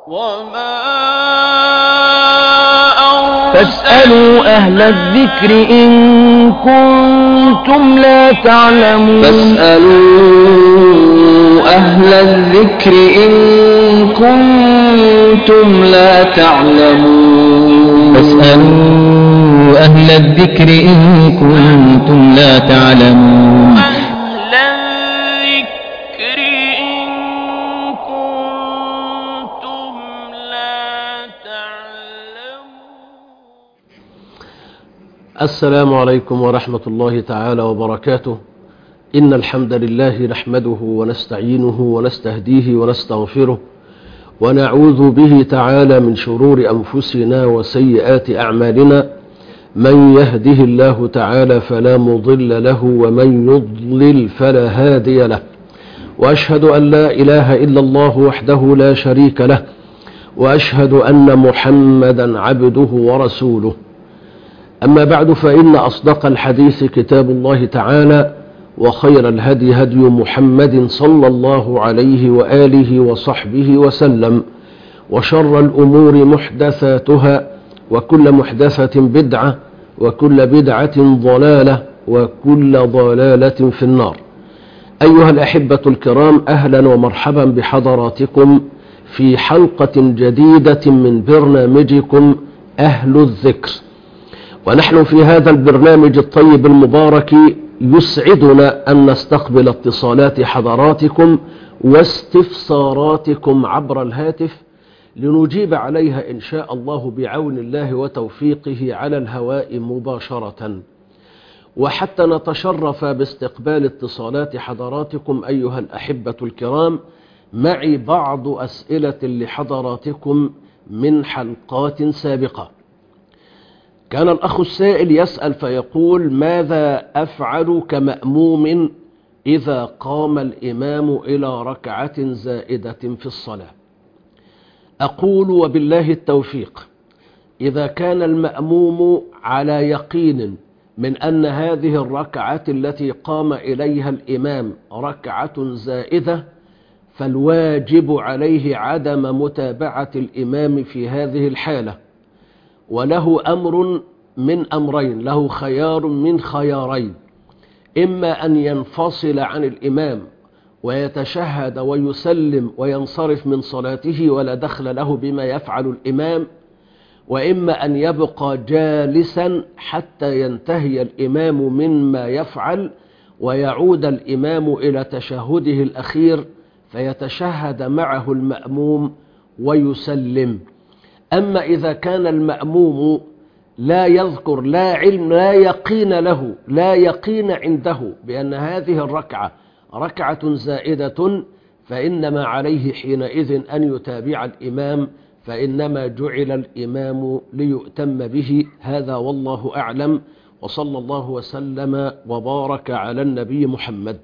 وما فاسألوا أهل الذكر إن كنتم لا تعلمون. فاسألوا أهل الذكر إن كنتم لا تعلمون. فاسألوا أهل الذكر إن كنتم لا تعلمون. أهل الذكر إن كنتم لا تعلمون. السلام عليكم ورحمة الله تعالى وبركاته. إن الحمد لله نحمده ونستعينه ونستهديه ونستغفره ونعوذ به تعالى من شرور أنفسنا وسيئات أعمالنا. من يهده الله تعالى فلا مضل له ومن يضلل فلا هادي له، وأشهد أن لا إله إلا الله وحده لا شريك له، وأشهد أن محمدا عبده ورسوله. أما بعد، فإن أصدق الحديث كتاب الله تعالى، وخير الهدي هدي محمد صلى الله عليه وآله وصحبه وسلم، وشر الأمور محدثاتها، وكل محدثة بدعة، وكل بدعة ضلالة، وكل ضلالة في النار. أيها الأحبة الكرام، أهلا ومرحبا بحضراتكم في حلقة جديدة من برنامجكم أهل الذكر. ونحن في هذا البرنامج الطيب المبارك يسعدنا أن نستقبل اتصالات حضراتكم واستفساراتكم عبر الهاتف لنجيب عليها إن شاء الله بعون الله وتوفيقه على الهواء مباشرة. وحتى نتشرف باستقبال اتصالات حضراتكم أيها الأحبة الكرام، معي بعض أسئلة لحضراتكم من حلقات سابقة. كان الأخ السائل يسأل فيقول: ماذا أفعل كمأموم إذا قام الإمام إلى ركعة زائدة في الصلاة؟ أقول وبالله التوفيق: إذا كان المأموم على يقين من أن هذه الركعة التي قام إليها الإمام ركعة زائدة، فالواجب عليه عدم متابعة الإمام في هذه الحالة، وله أمر من أمرين، له خيار من خيارين: إما أن ينفصل عن الإمام ويتشهد ويسلم وينصرف من صلاته ولا دخل له بما يفعل الإمام، وإما أن يبقى جالسا حتى ينتهي الإمام مما يفعل ويعود الإمام إلى تشهده الأخير فيتشهد معه المأموم ويسلم. أما إذا كان المأموم لا يذكر، لا علم، لا يقين له، لا يقين عنده بأن هذه الركعة ركعة زائدة، فإنما عليه حينئذ أن يتابع الإمام، فإنما جعل الإمام ليؤتم به. هذا والله أعلم، وصلى الله وسلم وبارك على النبي محمد.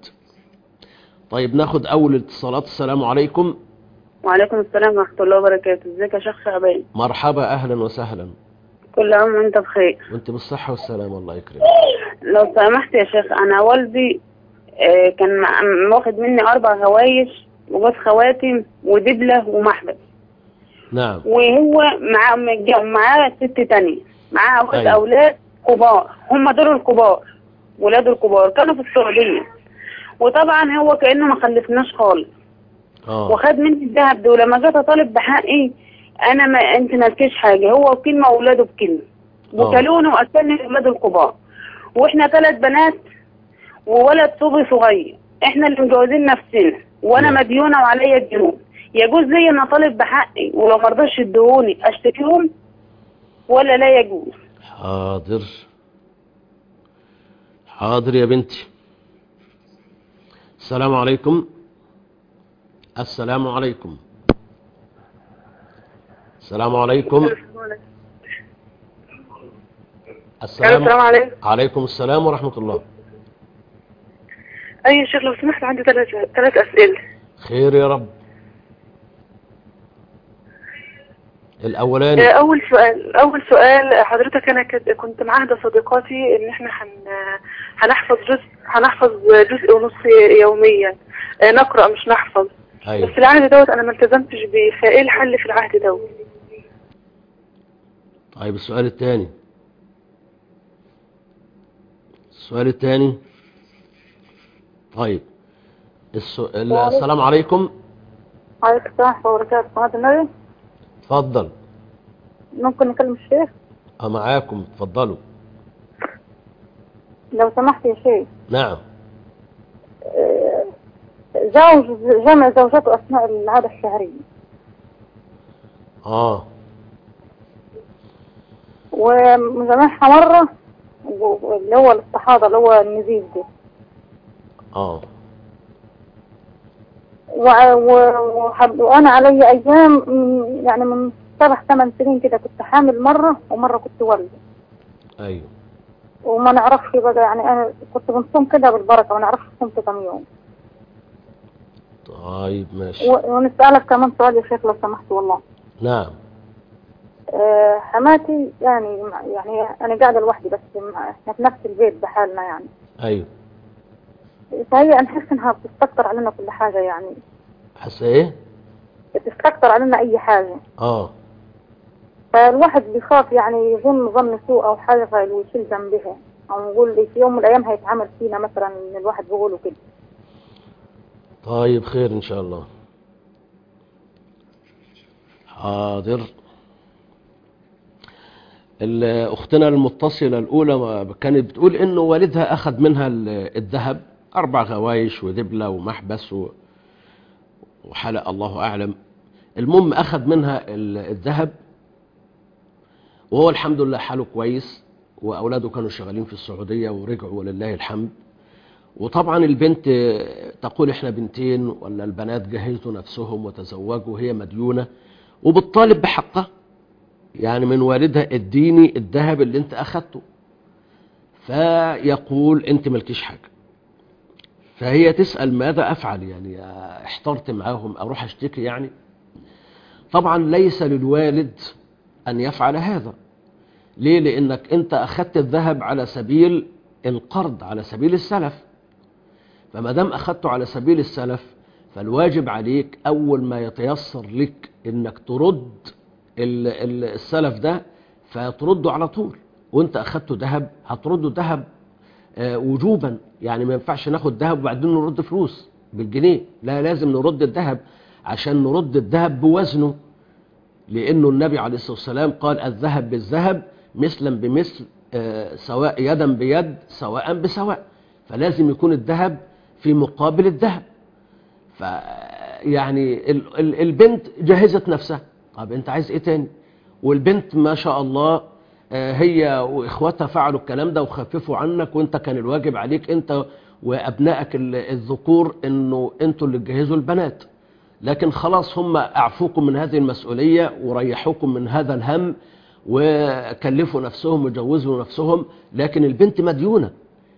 طيب، ناخد أول اتصالات. السلام عليكم. وعليكم السلام ورحمة الله وبركاته. ازيك يا شيخ شعبان؟ مرحبا، أهلا وسهلا. كل عام وانت بخير. وانت بالصحة والسلام، الله يكرمك. لو سمحت يا شيخ، أنا والدي كان واخد مني 4 هوايش وجوز خواتم ودبلة ومحبس. نعم. وهو معاه 6 تانية، معاه أولاد كبار، هم دول الكبار، ولاده الكبار كانوا في السعودية، وطبعا هو كأنه ما خلفناش خالص. وخد مني الذهب ده، ولما جيت اطالب بحقي انا انت مالكيش حاجه، هو بكلمه واولاده بكلمه، وكلوني واكلني اولاده الكبار، واحنا 3 بنات وولد صبي صغير، احنا اللي مجوزين نفسنا، وانا مديونه وعليا ديون. يجوز لي ان اطالب بحقي ولو ما رضاش يدوني اشتكيهم ولا لا يجوز؟ حاضر حاضر يا بنتي. السلام عليكم. السلام عليكم. السلام عليكم. السلام عليكم. عليكم السلام ورحمة الله. أي شيخ لو سمحت، عندي 3 أسئلة. خير يا رب. الأولاني. أول سؤال حضرتك، أنا كنت معاهدة صديقاتي إن إحنا هنحفظ جزء ونص يوميا، نقرأ مش نحفظ. أيوة. بس العهد دوت انا ما التزمتش بيه، فايه الحل في العهد دوت؟ طيب السؤال الثاني. طيب السلام عليكم. عليكم السلام ورحمة الله وبركاته. قناة النبي. اتفضل. ممكن نكلم الشيخ؟ معاكم، اتفضلوا. لو سمحت يا شيخ. نعم. زوج جمع زوجته أثناء العادة الشهرية. وجمعها مرة، اللي هو الاستحاضة اللي هو النزيف ده. وأنا علي أيام يعني من 7-8 سنين كده كنت حامل مرة، ومرة كنت والدة. أيوه. وما نعرفش بقى، يعني أنا كنت بنصوم كده بالبركة، ما نعرفش صمت كم يوم. طيب ماشي. ونسألك كمان سؤال يا شيخ لو سمحت والله. نعم. حماتي يعني أنا قاعدة لوحدي، بس احنا في نفس البيت بحالنا يعني. أيوه. فهي نحس إنها بتستكتر علينا كل حاجة يعني. حاسة إيه؟ بتستكتر علينا أي حاجة. فالواحد بيخاف يعني يظن ظن سوء أو حاجة ويشيل ذنبها، أو نقول لي في يوم من الأيام هيتعمل فينا مثلا إن الواحد بيقوله كده. طيب خير إن شاء الله. حاضر. أختنا المتصلة الأولى كانت بتقول إنه والدها أخذ منها الذهب 4 غوايش ودبلة ومحبس وحلق الله أعلم. المهم أخذ منها الذهب، وهو الحمد لله حاله كويس، وأولاده كانوا شغالين في السعودية ورجعوا ولله الحمد. وطبعا البنت تقول إحنا بنتين، ولا البنات جهزوا نفسهم وتزوجوا، وهي مديونة وبتطالب بحقها يعني من والدها، اديني الذهب اللي انت أخذته. فيقول انت ملكيش حاجة. فهي تسأل ماذا أفعل، يعني احترت معاهم أروح أشتكي يعني. طبعا ليس للوالد أن يفعل هذا. ليه؟ لأنك أنت أخذت الذهب على سبيل القرض، على سبيل السلف. فما دام أخذته على سبيل السلف، فالواجب عليك أول ما يتيسر لك أنك ترد السلف ده، فترده على طول. وأنت أخذته ذهب هترده ذهب وجوبا، يعني ما ينفعش ناخد ذهب وبعدين نرد فلوس بالجنيه، لا، لازم نرد الذهب عشان نرد الذهب بوزنه. لأنه النبي عليه الصلاة والسلام قال الذهب بالذهب مثلا بمثل، سواء يدا بيد سواء بسواء. فلازم يكون الذهب في مقابل الذهب. فيعني البنت جهزت نفسها. طب انت عايز ايه تاني؟ والبنت ما شاء الله هي واخواتها فعلوا الكلام ده وخففوا عنك، وانت كان الواجب عليك انت وابنائك الذكور انه انتوا اللي تجهزوا البنات. لكن خلاص هم اعفوكم من هذه المسؤولية وريحوكم من هذا الهم، وكلفوا نفسهم وجوزوا نفسهم. لكن البنت مديونة،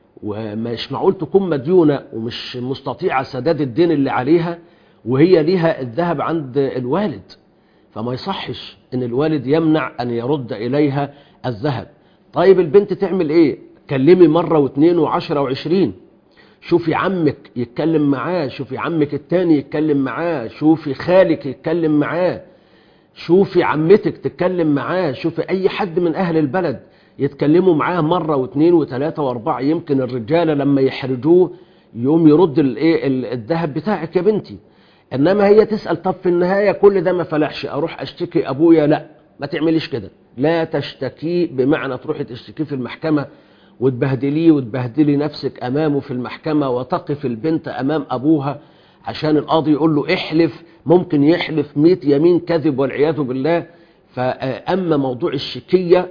ومش معقول تكون مديونة ومش مستطيعة سداد الدين اللي عليها وهي ليها الذهب عند الوالد. فما يصحش ان الوالد يمنع ان يرد اليها الذهب. طيب البنت تعمل ايه؟ كلمي مرة و2 و10 و20. شوفي عمك يتكلم معاه، شوفي عمك التاني يتكلم معاه، شوفي خالك يتكلم معاه، شوفي عمتك تتكلم معاه، شوفي اي حد من اهل البلد يتكلموا معاه مرة و2 و3 و4. يمكن الرجالة لما يحرجوه يوم يرد الذهب بتاعك يا بنتي. انما هي تسأل طب في النهاية كل ده ما فلحش، اروح اشتكي ابويا؟ لا، ما تعمليش كده. لا تشتكي بمعنى تروحي تشتكي في المحكمة وتبهدليه وتبهدلي نفسك امامه في المحكمة، وتقف البنت امام ابوها عشان القاضي يقول له احلف. ممكن يحلف 100 يمين كذب والعياذ بالله. فأما موضوع الشكية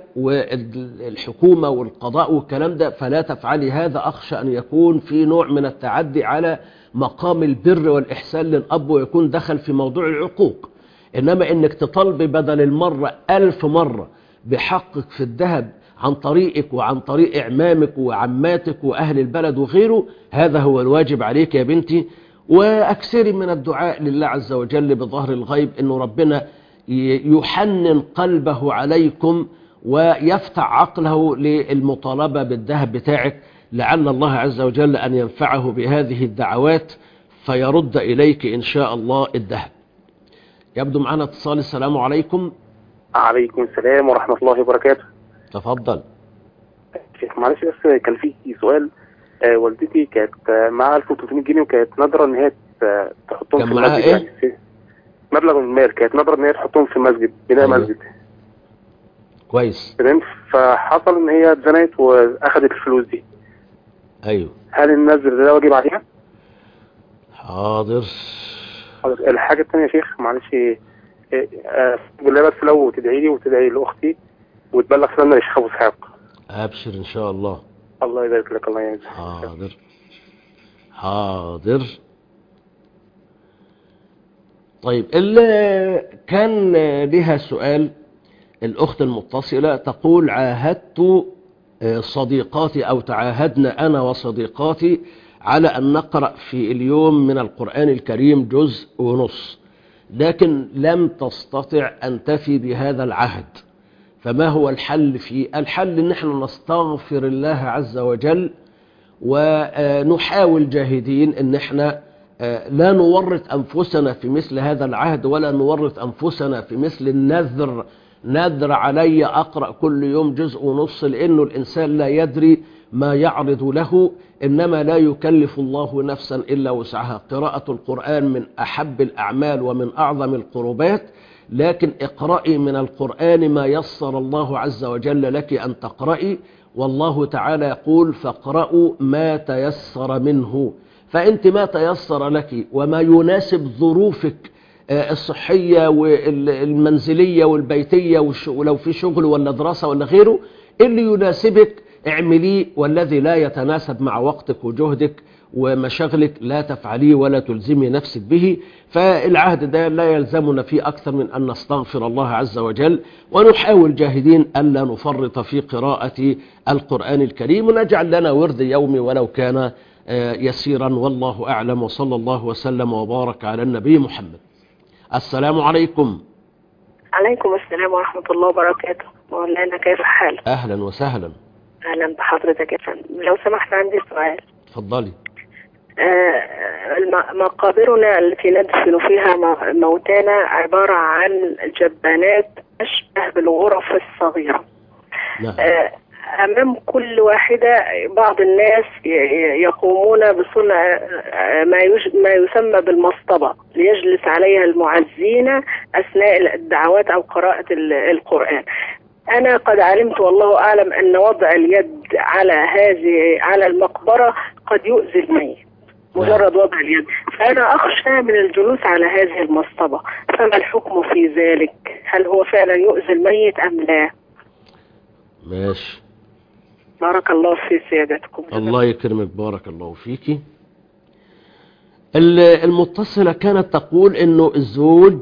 والحكومة والقضاء والكلام ده فلا تفعلي هذا. أخشى أن يكون في نوع من التعدي على مقام البر والإحسان للأب، ويكون دخل في موضوع العقوق. إنما إنك تطالبي بدل المرة 1000 مرة بحقك في الذهب عن طريقك وعن طريق إعمامك وعماتك وأهل البلد وغيره، هذا هو الواجب عليك يا بنتي. وأكثري من الدعاء لله عز وجل بظهر الغيب إنه ربنا يحنن قلبه عليكم ويفتح عقله للمطالبة بالذهب بتاعك، لعل الله عز وجل أن ينفعه بهذه الدعوات فيرد إليك إن شاء الله الذهب. يبدو معنا اتصال. السلام عليكم. عليكم السلام ورحمة الله وبركاته. تفضل. شيخ معلش بس كان في سؤال. والدتي كانت معاها 1300 جنيه وكانت نادرة ان هي تحطهم في المسجد. إيه؟ يعني مبلغ من المال كانت نادرة ان هي تحطهم في مسجد، بناء أيوه. مسجد. كويس. تمام. فحصل ان هي اتزنقت واخدت الفلوس دي. ايوه. هل النذر ده واجب عليها؟ حاضر. الحاجة الثانية يا شيخ معلش، بالله بس لو تدعي لي وتدعي لاختي وتبلغ سلامنا للشيخ ابو اسحاق. ابشر ان شاء الله. الله يبارك لك. الله يعزك. حاضر حاضر. طيب، اللي كان لها سؤال الأخت المتصلة تقول: عاهدت صديقاتي أو تعاهدنا أنا وصديقاتي على أن نقرأ في اليوم من القرآن الكريم جزء ونص، لكن لم تستطع أن تفي بهذا العهد، فما هو الحل فيه؟ الحل ان احنا نستغفر الله عز وجل ونحاول جاهدين ان احنا لا نورط أنفسنا في مثل هذا العهد، ولا نورط أنفسنا في مثل النذر. نذر علي أقرأ كل يوم جزء ونص، لأنه الإنسان لا يدري ما يعرض له، إنما لا يكلف الله نفسا إلا وسعها. قراءة القرآن من أحب الأعمال ومن أعظم القربات، لكن اقرأي من القرآن ما يسر الله عز وجل لك أن تقرأي، والله تعالى يقول: فاقرأوا ما تيسر منه. فأنت ما تيسر لك وما يناسب ظروفك الصحية والمنزلية والبيتية، ولو في شغل ولا دراسة ولا غيره، اللي يناسبك اعمليه، والذي لا يتناسب مع وقتك وجهدك ومشاغلك لا تفعليه ولا تلزمي نفسك به. فالعهد ده لا يلزمنا فيه أكثر من أن نستغفر الله عز وجل، ونحاول جاهدين ألا نفرط في قراءة القرآن الكريم، ونجعل لنا ورد يومي ولو كان يسيرا. والله أعلم، وصلى الله وسلم وبارك على النبي محمد. السلام عليكم. عليكم السلام ورحمة الله وبركاته. مولانا كيف حالك؟ أهلا وسهلا. أهلا بحضرتك يا فندم. لو سمحت عندي سؤال. تفضلي. مقابرنا التي ندفن فيها موتانا عبارة عن جبانات أشبه بالغرف الصغيرة. نعم. أمام كل واحدة بعض الناس يقومون بصنع ما يسمى بالمصطبة ليجلس عليها المعزين أثناء الدعوات أو قراءة القرآن. أنا قد علمت والله أعلم أن وضع اليد على المقبرة قد يؤذي الميت، مجرد وضع اليد، فأنا أخشى من الجلوس على هذه المصطبة، فما الحكم في ذلك؟ هل هو فعلا يؤذي الميت أم لا؟ ماشي. بارك الله في سيادتكم. الله يكرمك، بارك الله فيك. المتصلة كانت تقول إنه الزوج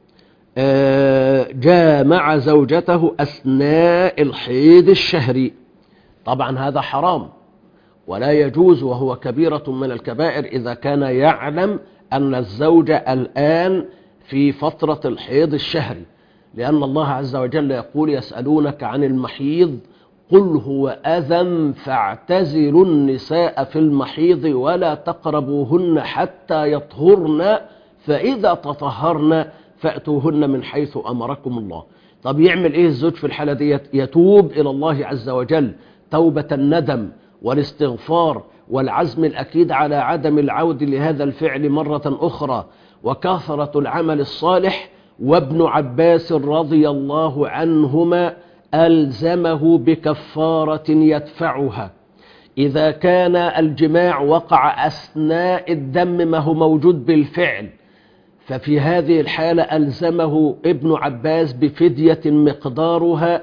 جامع زوجته أثناء الحيض الشهري. طبعا هذا حرام ولا يجوز، وهو كبيرة من الكبائر إذا كان يعلم أن الزوج الآن في فترة الحيض الشهري، لأن الله عز وجل يقول: يسألونك عن المحيض قل هو أذى فاعتزلوا النساء في المحيض ولا تقربوهن حتى يطهرن فإذا تطهرن فأتوهن من حيث أمركم الله. طب يعمل إيه الزوج في الحالة دي؟ يتوب إلى الله عز وجل توبة الندم والاستغفار والعزم الأكيد على عدم العود لهذا الفعل مرة أخرى وكثرة العمل الصالح. وابن عباس رضي الله عنهما ألزمه بكفارة يدفعها إذا كان الجماع وقع أثناء الدم ما هو موجود بالفعل، ففي هذه الحالة ألزمه ابن عباس بفدية مقدارها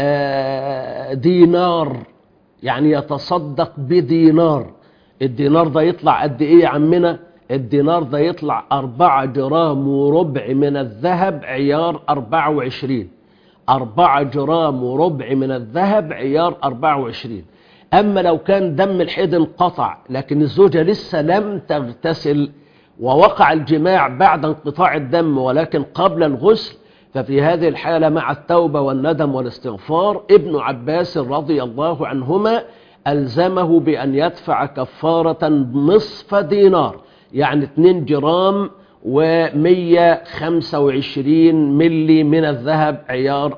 دينار، يعني يتصدق بدينار. الدينار ده يطلع قد إيه يا عمنا؟ الدينار ده يطلع 4 جرام وربع من الذهب عيار 24. 4 جرام وربع من الذهب عيار 24. أما لو كان دم الحيض انقطع لكن الزوجة لسه لم تغتسل ووقع الجماع بعد انقطاع الدم ولكن قبل الغسل، ففي هذه الحالة مع التوبة والندم والاستغفار ابن عباس رضي الله عنهما ألزمه بأن يدفع كفارة نصف دينار، يعني 2 جرام و125 ملي من الذهب عيار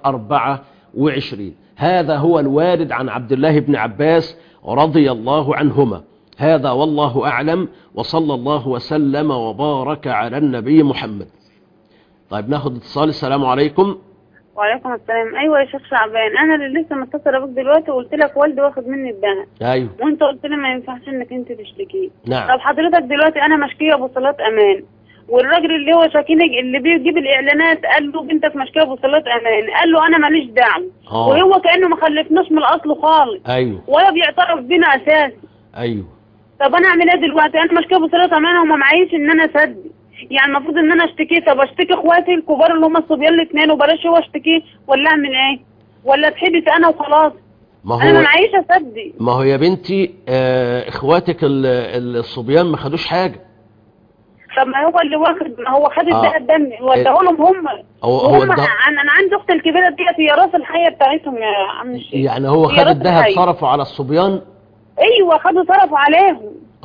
24. هذا هو الوارد عن عبد الله بن عباس رضي الله عنهما. هذا والله أعلم، وصلى الله وسلم وبارك على النبي محمد. طيب ناخد اتصال. السلام عليكم. وعليكم السلام. ايوه يا شيخ شعبان، انا اللي لسه متصله بيك دلوقتي وقلت لك والدي واخد مني الذهب. ايوه. وانت قلت لي ما ينفعش انك انت تشتكيه. نعم. طب حضرتك دلوقتي انا مشكيه بوصلات امان، والراجل اللي هو شاكيني اللي بيجيب الاعلانات قال له بنتك مشكيه بوصلات امان، قال له انا ماليش دعم. وهو كانه ما خلفناش من الاصل خالص. ايوه. ولا بيعترف بينا اساسا. ايوه. طب انا اعمل ايه دلوقتي؟ انا مشكيه بوصلات امان وما معيش ان انا اسدد. يعني المفروض ان انا اشتكيه. طب اشتكي اخواتي الكبار اللي هم الصبيان الاثنين وبلاش هو اشتكيه، ولا اعمل ايه؟ ولا اتحبس انا وخلاص؟ ما هو انا ما معيش اسدد. ما هو يا بنتي اخواتك الصبيان ما خدوش حاجه. طب ما هو اللي واخد، ما هو خد الدهب ده وداه لهم هم. انا عندي اختي الكبيره ديت هي راس الحيه بتاعتهم يا عم الشيخ. يعني هو خد الدهب صرفوا على الصبيان؟ ايوه خدوا صرفوا عليهم.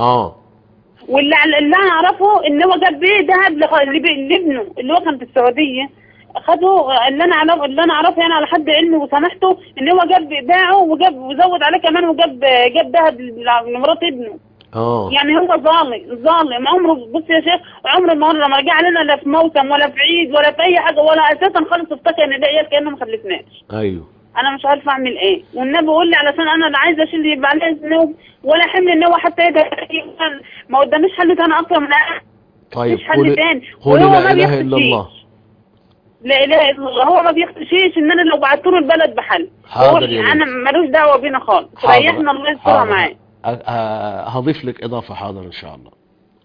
واللي انا اعرفه ان هو جاب بيه دهب لابنه اللي هو كان في السعوديه. خدوا اللي انا اعرفه يعني على حد علمي وسامحته ان هو جاب باعه وزود عليه كمان جاب دهب لمرات ابنه. يعني هو ظالم عمره. بص يا شيخ، عمره ما رجع علينا لا في موسم ولا في عيد ولا في اي حاجه، ولا اساسا خالص افتكر ان ده عيال كانه ما خلفناش. ايوه. انا مش عارفه اعمل ايه، والنبي يقول لي علشان انا لا عايزه اشيل يبقى عليا ذنوب ولا حمل ان هو حتى ما قداميش حل تاني اكتر من طيب مش حل تاني. قولي لا اله الا الله. لا اله الا الله. هو ما بيختشيش ان انا لو بعت له البلد بحل. انا مالوش دعوه بينا خالص. ريحنا الله يسترها معاه. هضيف لك اضافه. حاضر ان شاء الله.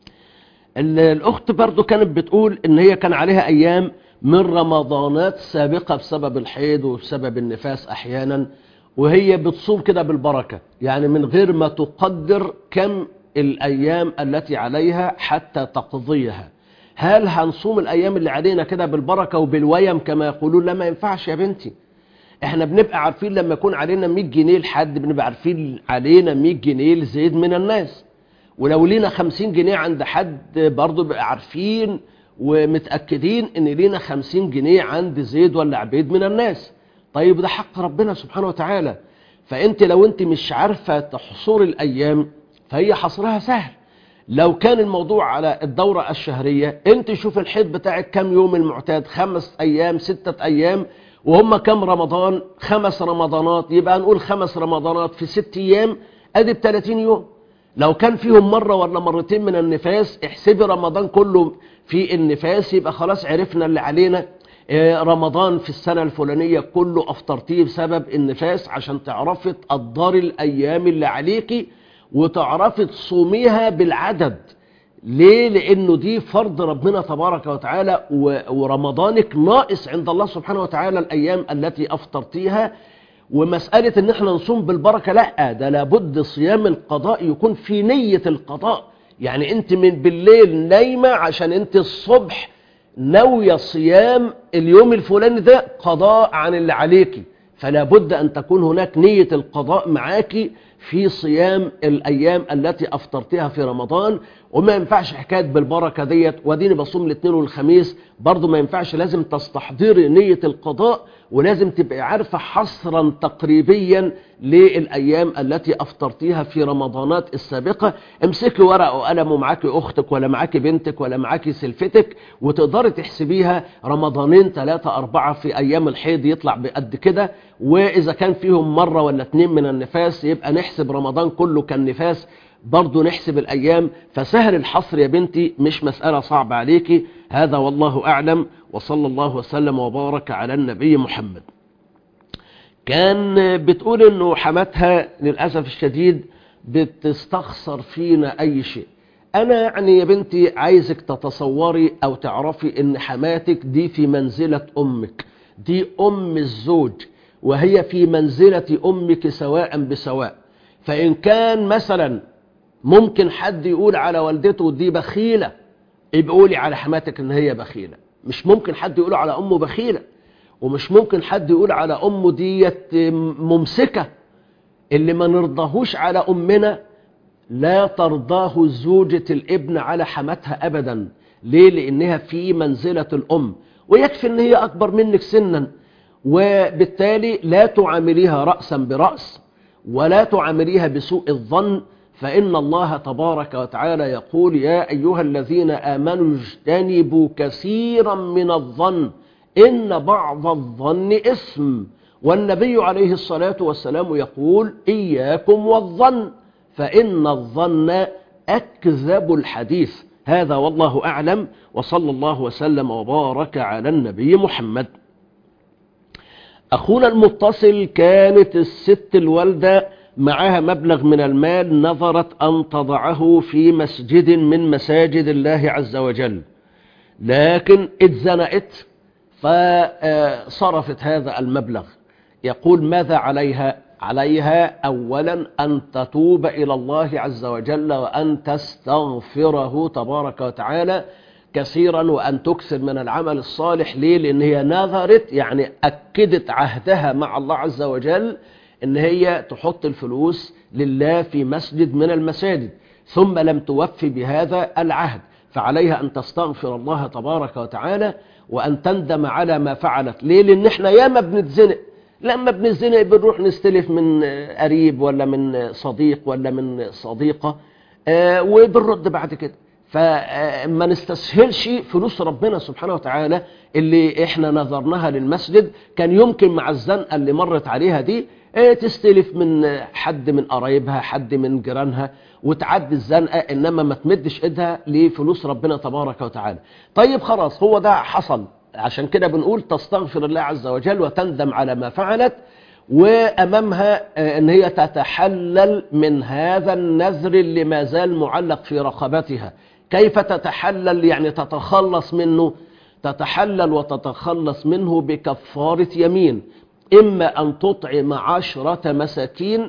الاخت برضو كانت بتقول ان هي كان عليها ايام من رمضانات سابقة بسبب الحيض وبسبب النفاس احيانا، وهي بتصوم كده بالبركة، يعني من غير ما تقدر كم الايام التي عليها حتى تقضيها. هل هنصوم الايام اللي علينا كده بالبركة وبالويم كما يقولون؟ لا، ما ينفعش يا بنتي. احنا بنبقى عارفين لما يكون علينا 100 جنيه لحد، بنبقى عارفين علينا 100 جنيه لزيد من الناس، ولو لينا 50 جنيه عند حد برضو بقى عارفين ومتأكدين ان لينا 50 جنيه عند زيد ولا عبيد من الناس. طيب ده حق ربنا سبحانه وتعالى. فانت لو انت مش عارفة تحصر الايام فهي حصرها سهل. لو كان الموضوع على الدورة الشهرية، انت شوف الحيض بتاعك كم يوم المعتاد، 5 ايام 6 ايام، وهم كم رمضان؟ 5 رمضانات، يبقى نقول 5 رمضانات في 6 ايام ادي ب 30 يوم. لو كان فيهم مرة ولا مرتين من النفاس، احسبي رمضان كله في النفاس، يبقى خلاص عرفنا اللي علينا. رمضان في السنة الفلانية كله افطرتيه بسبب النفاس، عشان تعرفي تقدري الايام اللي عليكي وتعرفي تصوميها بالعدد. ليه؟ لانه دي فرض ربنا تبارك وتعالى، ورمضانك ناقص عند الله سبحانه وتعالى الايام التي افطرتيها. ومسألة ان احنا نصوم بالبركة، لا، ده لابد صيام القضاء يكون في نية القضاء. يعني انت من بالليل نايمة عشان انت الصبح ناوية صيام اليوم الفلاني ده قضاء عن اللي عليكي، فلا بد ان تكون هناك نية القضاء معاكي في صيام الايام التي افطرتها في رمضان. وما ينفعش حكاية بالبركة ديت وديني بصوم الاثنين والخميس، برضو ما ينفعش. لازم تستحضري نية القضاء، ولازم تبقي عارفة حصرا تقريبيا للأيام التي أفطرتيها في رمضانات السابقة. امسكي ورقة وقلم ومعاكي أختك ولا معاكي بنتك ولا معاكي سلفتك، وتقدري تحسبيها رمضانين 3 4 في أيام الحيض يطلع بقد كده. وإذا كان فيهم مرة ولا 2 من النفاس يبقى نحسب رمضان كله كالنفاس، برضو نحسب الأيام. فسهل الحصر يا بنتي، مش مسألة صعبة عليكي. هذا والله أعلم، وصلى الله وسلم وبارك على النبي محمد. كان بتقول انه حماتها للأسف الشديد بتستخسر فينا أي شيء. أنا يعني يا بنتي عايزك تتصوري أو تعرفي ان حماتك دي في منزلة أمك، دي أم الزوج، وهي في منزلة أمك سواء بسواء. فإن كان مثلا ممكن حد يقول على والدته دي بخيلة، يبقى قولي على حماتك ان هي بخيلة. مش ممكن حد يقول على امه بخيلة، ومش ممكن حد يقول على امه ديت ممسكة. اللي ما نرضاهوش على امنا لا ترضاه زوجة الابن على حماتها أبدا. ليه؟ لأنها في منزلة الأم، ويكفي أن هي أكبر منك سنا، وبالتالي لا تعامليها رأسا برأس ولا تعامليها بسوء الظن، فإن الله تبارك وتعالى يقول يا أيها الذين آمنوا اجتنبوا كثيرا من الظن إن بعض الظن إثم. والنبي عليه الصلاة والسلام يقول إياكم والظن فإن الظن أكذب الحديث. هذا والله أعلم، وصلى الله وسلم وبارك على النبي محمد. أخونا المتصل، كانت الست الوالدة معها مبلغ من المال، نظرت أن تضعه في مسجد من مساجد الله عز وجل، لكن اتزنقت فصرفت هذا المبلغ. يقول ماذا عليها؟ عليها أولا أن تتوب إلى الله عز وجل وأن تستغفره تبارك وتعالى كثيرا، وأن تكثر من العمل الصالح. ليه؟ لأن هي نذرت، يعني أكدت عهدها مع الله عز وجل أن هي تحط الفلوس لله في مسجد من المساجد، ثم لم توفي بهذا العهد، فعليها أن تستغفر الله تبارك وتعالى وأن تندم على ما فعلت. ليه؟ لأن احنا ياما بنتزنق، لما بنتزنق بنروح نستلف من قريب ولا من صديق ولا من صديقة وبنرد بعد كده. فما نستسهلش فلوس ربنا سبحانه وتعالى اللي احنا نظرناها للمسجد. كان يمكن مع الزنقة اللي مرت عليها دي تستلف من حد من قرايبها، حد من جيرانها، وتعدي الزنقة، انما ما تمدش ايدها لفلوس ربنا تبارك وتعالى. طيب خلاص، هو ده حصل، عشان كده بنقول تستغفر الله عز وجل وتندم على ما فعلت، وأمامها أن هي تتحلل من هذا النذر اللي ما زال معلق في رقبتها. كيف تتحلل؟ يعني تتخلص منه. تتحلل وتتخلص منه بكفارة يمين، إما أن تطعم 10 مساكين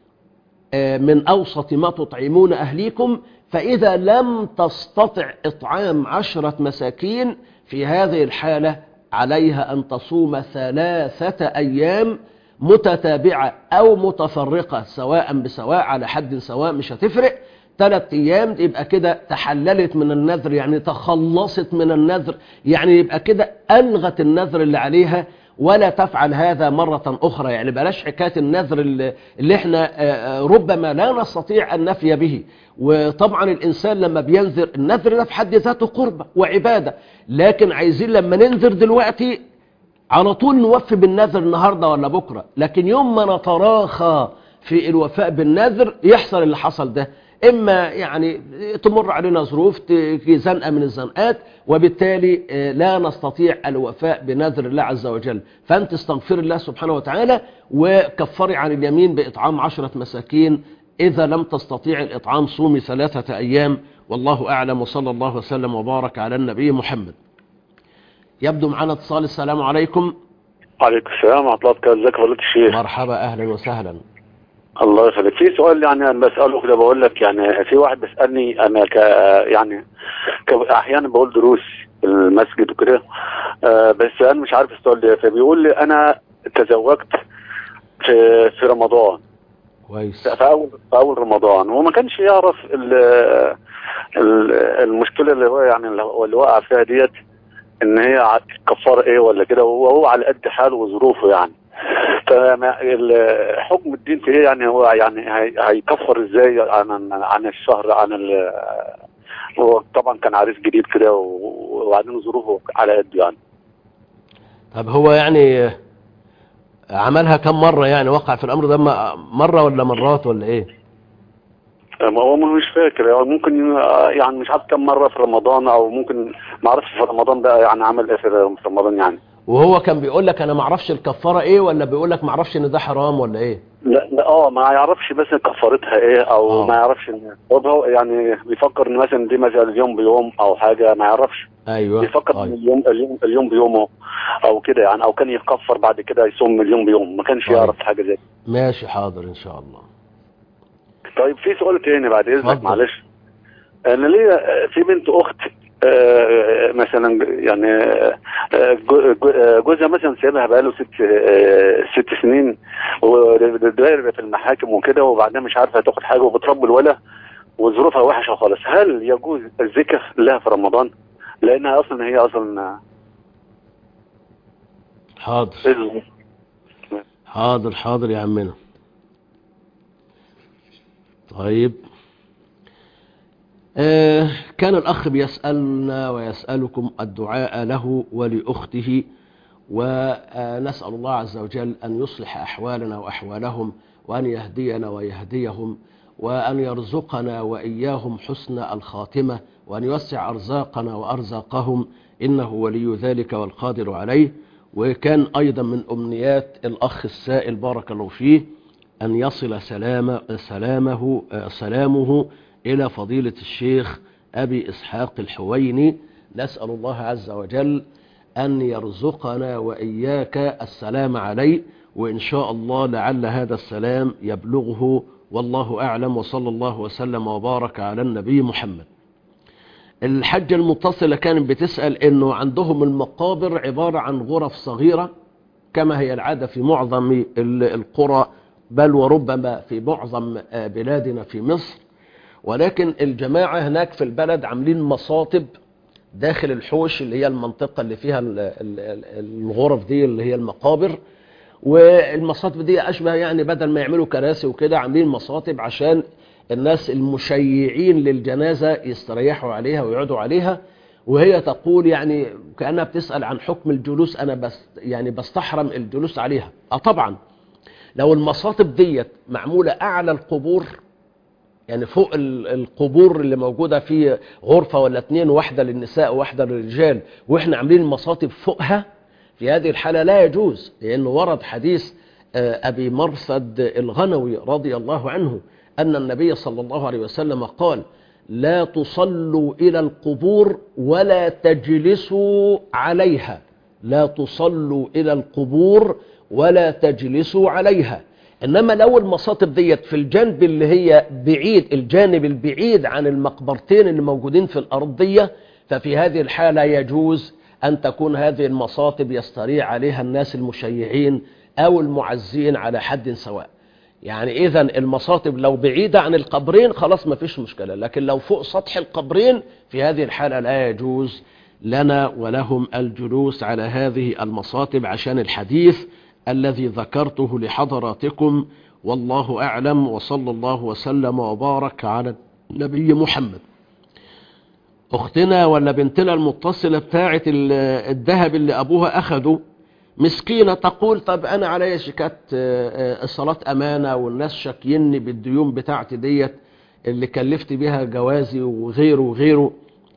من أوسط ما تطعمون أهليكم، فإذا لم تستطع إطعام 10 مساكين في هذه الحالة عليها أن تصوم 3 أيام متتابعة أو متفرقة، سواء بسواء على حد سواء، مش هتفرق. 3 أيام يبقى كده تحللت من النذر، يعني تخلصت من النذر، يعني يبقى كده ألغت النذر اللي عليها ولا تفعل هذا مرة أخرى. يعني بلاش حكاية النذر اللي احنا ربما لا نستطيع أن نفي به. وطبعا الإنسان لما بينذر، النذر ده في حد ذاته قربة وعبادة، لكن عايزين لما ننذر دلوقتي على طول نوفي بالنذر النهاردة ولا بكرة، لكن يوم ما نتراخى في الوفاء بالنذر يحصل اللي حصل ده، إما يعني تمر علينا ظروف زنقة من الزنقات، وبالتالي لا نستطيع الوفاء بنذر الله عز وجل. فأنت استغفر الله سبحانه وتعالى وكفري عن اليمين بإطعام 10 مساكين. إذا لم تستطيع الإطعام صومي 3 أيام، والله أعلم، وصلى الله وسلم وبارك على النبي محمد. يبدو معنا اتصال. السلام عليكم. وعليكم السلام ورحمة الله وبركاته. ازيك يا فضيلة الشيخ؟ مرحبا، أهلا وسهلا. الله يخليك. في سؤال يعني انا بساله كده، بقول لك يعني في واحد بيسالني انا يعني احيانا بقول دروس في المسجد وكده، بس انا مش عارف السؤال ده، فبيقول لي انا تزوجت في رمضان كويس، في اول رمضان، وما كانش يعرف المشكله اللي هو يعني اللي وقع فيها ديت، ان هي كفاره ايه ولا كده، وهو على قد حاله وظروفه يعني. فحكم الدين في ايه يعني؟ هو يعني هيكفر ازاي عن الشهر، هو طبعا كان عريس جديد كده وبعدين ظروفه على قد يعني. طب هو يعني عملها كم مرة؟ يعني وقع في الامر ده مرة ولا مرات ولا ايه؟ هو مش فاكر، يعني ممكن يعني مش عارف كم مرة في رمضان، او ممكن ما اعرفش في رمضان ده يعني عمل ايه في رمضان يعني. وهو كان بيقول لك انا ما اعرفش الكفاره ايه، ولا بيقول لك ما اعرفش ان ده حرام ولا ايه؟ لا ما يعرفش بس كفارتها ايه، او ما يعرفش ان هو يعني بيفكر ان مثلا دي مثلا اليوم بيوم او حاجه، ما يعرفش. ايوه، بيفكر ان اليوم بيومه او كده يعني، او كان يكفر بعد كده يصوم اليوم بيوم، ما كانش يعرف حاجه زي. ماشي، حاضر ان شاء الله. طيب في سؤال تاني بعد اذنك، معلش. انا ليا في بنت اخت مثلا يعني جوزها مثلا سايبها بقاله 6 سنين وداير في المحاكم وكده، وبعدين مش عارفه تاخد حاجه وبتربي الولد وظروفها وحشه خالص. هل يجوز الذكر لها في رمضان؟ لانها اصلا هي اصلا حاضر يا عمنا. طيب كان الأخ بيسألنا ويسألكم الدعاء له ولأخته، ونسأل الله عز وجل أن يصلح أحوالنا وأحوالهم، وأن يهدينا ويهديهم، وأن يرزقنا وإياهم حسن الخاتمة، وأن يوسع أرزاقنا وأرزاقهم، إنه ولي ذلك والقادر عليه. وكان أيضا من أمنيات الأخ السائل بارك الله فيه أن يصل سلامه إلى فضيلة الشيخ أبي إسحاق الحويني. نسأل الله عز وجل أن يرزقنا وإياك السلام عليه، وإن شاء الله لعل هذا السلام يبلغه، والله أعلم. وصلى الله وسلم وبارك على النبي محمد. الحجة المتصلة كانت بتسأل إنه عندهم المقابر عبارة عن غرف صغيرة كما هي العادة في معظم القرى، بل وربما في معظم بلادنا في مصر، ولكن الجماعة هناك في البلد عاملين مصاطب داخل الحوش اللي هي المنطقة اللي فيها الغرف دي اللي هي المقابر. والمصاطب دي أشبه يعني بدل ما يعملوا كراسي وكده عاملين مصاطب عشان الناس المشيعين للجنازة يستريحوا عليها ويقعدوا عليها. وهي تقول يعني كأنها بتسأل عن حكم الجلوس، أنا يعني بستحرم الجلوس عليها. طبعا لو المصاطب ديت معمولة أعلى القبور، يعني فوق القبور اللي موجودة في غرفة ولا 2، واحدة للنساء وواحدة للرجال، وإحنا عاملين المصاطب فوقها، في هذه الحالة لا يجوز، لأنه ورد حديث أبي مرثد الغنوي رضي الله عنه أن النبي صلى الله عليه وسلم قال: لا تصلوا إلى القبور ولا تجلسوا عليها، لا تصلوا إلى القبور ولا تجلسوا عليها. إنما لو المصاطب ديت في الجانب اللي هي بعيد، الجانب البعيد عن المقبرتين اللي موجودين في الأرضية، ففي هذه الحالة يجوز أن تكون هذه المصاطب يستريح عليها الناس المشيعين أو المعزين على حد سواء. يعني إذن المصاطب لو بعيدة عن القبرين خلاص ما فيش مشكلة، لكن لو فوق سطح القبرين في هذه الحالة لا يجوز لنا ولهم الجلوس على هذه المصاطب، عشان الحديث الذي ذكرته لحضراتكم. والله أعلم، وصلى الله وسلم وبارك على النبي محمد. أختنا ولا بنتنا المتصلة بتاعت الذهب اللي أبوها أخده مسكينة، تقول: طب أنا علي شيكات الصلاة أمانة والناس شاكيني بالديون بتاعتي ديت اللي كلفت بها جوازي وغيره وغيره،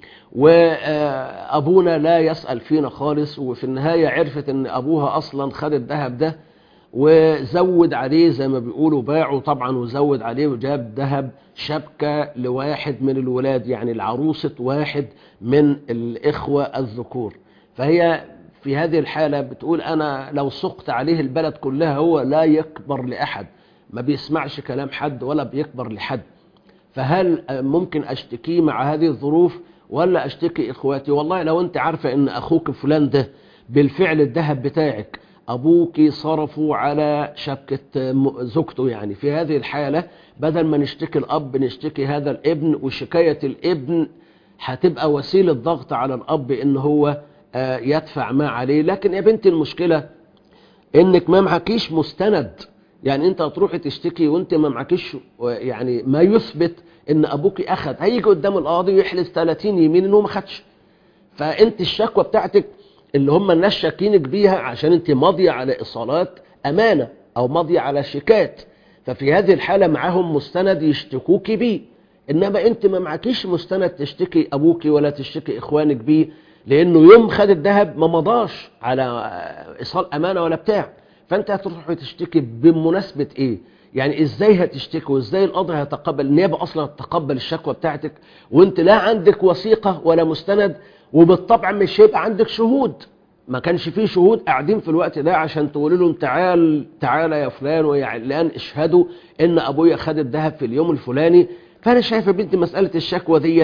وأبونا لا يسأل فينا خالص. وفي النهاية عرفت أن أبوها أصلا خد الذهب ده وزود عليه زي ما بيقولوا، باعه طبعا وزود عليه وجاب ذهب شبكة لواحد من الولاد، يعني العروسة واحد من الإخوة الذكور. فهي في هذه الحالة بتقول: أنا لو سقط عليه البلد كلها، هو لا يكبر لأحد، ما بيسمعش كلام حد ولا بيكبر لحد، فهل ممكن أشتكي مع هذه الظروف ولا أشتكي إخواتي؟ والله لو أنت عارفة أن أخوك فلان ده بالفعل الذهب بتاعك أبوك صرفوا على شبكة زوجته، يعني في هذه الحالة بدل ما نشتكي الأب نشتكي هذا الابن، وشكاية الابن هتبقى وسيلة ضغط على الأب إن هو يدفع ما عليه. لكن يا بنتي المشكلة إنك ما معكيش مستند، يعني أنت هتروحي تشتكي وأنت ما معكيش يعني ما يثبت إن أبوك أخذ، هيجي قدام القاضي ويحلف 30 يمين إنه ما خدش. فأنت الشكوى بتاعتك اللي هم الناس شاكينك بيها عشان أنت ماضية على إيصالات أمانة أو ماضية على شيكات، ففي هذه الحالة معاهم مستند يشتكوك بيه. إنما أنت ما معكيش مستند تشتكي أبوك ولا تشتكي إخوانك بيه، لأنه يوم خد الذهب ما مضاش على إيصال أمانة ولا بتاع. فأنت هتروح تشتكي بمناسبة إيه؟ يعني إزاي هتشتكي وإزاي القاضي هيتقبل؟ النيابة أصلا هتتقبل الشكوى بتاعتك وأنت لا عندك وثيقة ولا مستند، وبالطبع مش هيبقى عندك شهود. ما كانش فيه شهود قاعدين في الوقت ده عشان تقولوا لهم تعال يا فلان ويا علان اشهدوا إن أبويا خد الذهب في اليوم الفلاني. فأنا شايفة بنت مسألة الشكوى ديت